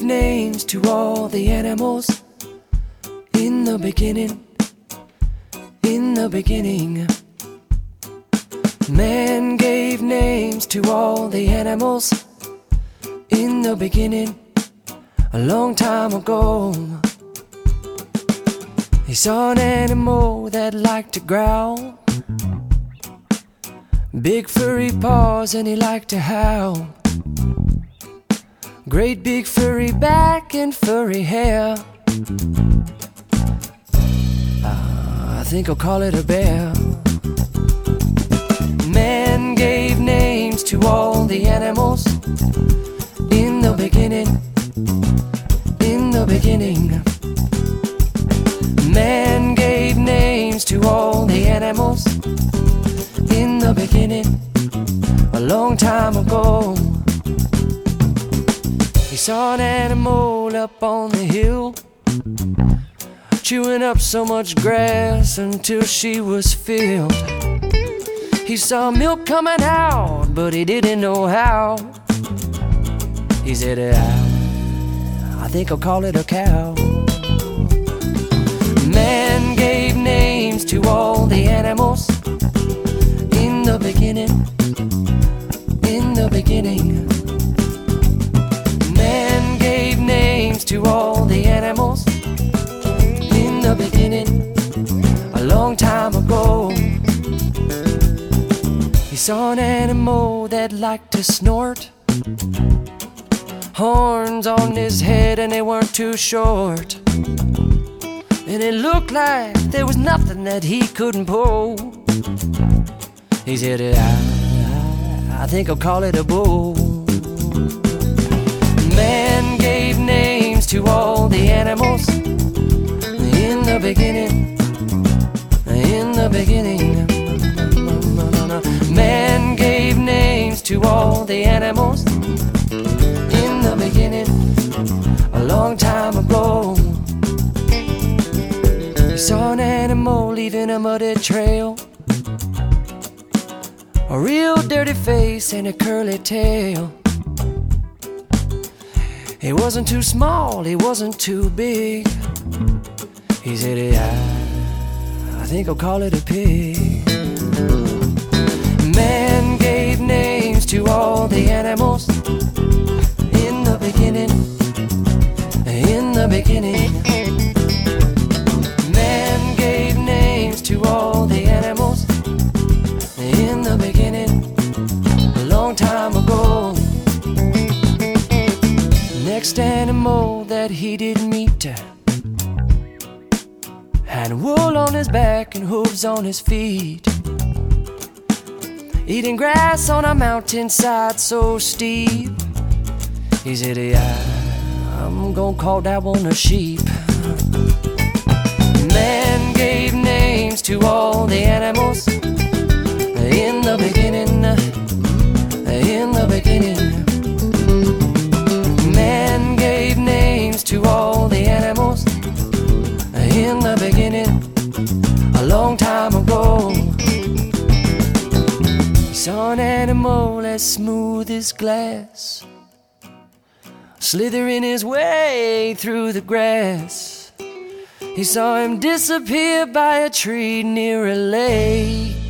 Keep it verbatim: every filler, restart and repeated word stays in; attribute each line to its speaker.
Speaker 1: names to all the animals in the beginning, in the beginning. Man gave names to all the animals in the beginning, a long time ago. He saw an animal that liked to growl, big furry paws, and he liked to howl. Great big furry back and furry hair. uh, I think I'll call it a bear. Man gave names to all the animals in the beginning, in the beginning. Man gave names to all the animals in the beginning, a long time ago. He saw an animal up on the hill, chewing up so much grass until she was filled. He saw milk coming out, but he didn't know how. He said, I, I think I'll call it a cow. Man gave names to all the animals in the beginning, in the beginning. Man gave names to all the animals in the beginning, a long time ago. He saw an animal that liked to snort, horns on his head and they weren't too short, and it looked like there was nothing that he couldn't pull. He said, I, I think I'll call it a bull. Man gave names to all the animals in the beginning, in the beginning. Man gave names to all the animals in the beginning, a long time ago. He saw an animal leaving a muddy trail, a real dirty face and a curly tail. He wasn't too small, he wasn't too big. He said, I, I think I'll call it a pig. Man gave names to all the animals in the beginning, in the beginning. Man gave names to all the animals in the beginning, a long time ago. Next animal that he did meet had wool on his back and hooves on his feet, eating grass on a mountainside so steep. He said, yeah, I'm gonna call that one a sheep. Man gave names to all the animals in the beginning, in the beginning. Man gave names to all the animals in the beginning, a long time ago. He saw an animal as smooth as glass, slithering his way through the grass. He saw him disappear by a tree near a lake.